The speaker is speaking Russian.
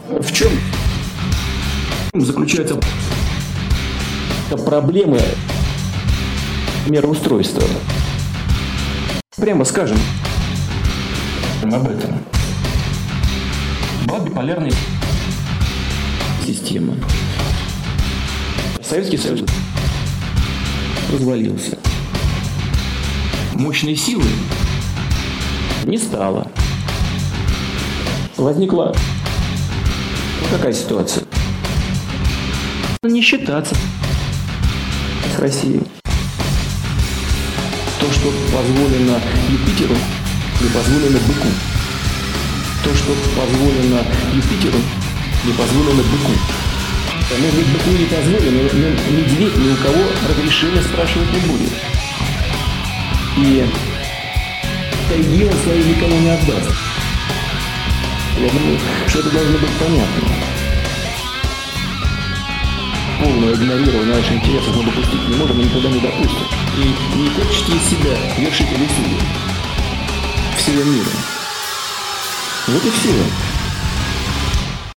В чем заключаются проблемы мироустройства? Прямо скажем об этом. Была биполярная система. Советский Союз развалился. Мощной силы не стало. Возникла какая ситуация? Не считаться с Россией. То, что позволено Юпитеру, не позволено быку. То, что позволено Юпитеру, не позволено быку. Может быть, быку не позволено, но медведь ни у кого разрешения спрашивать не будет. И тайги он свои никому не отдаст. Я думаю, что это должно быть понятно. Полное игнорирование наших интересов мы допустить не можем и никогда не допустим. И не корчите из себя вершителей судеб всего мира. Вот и все.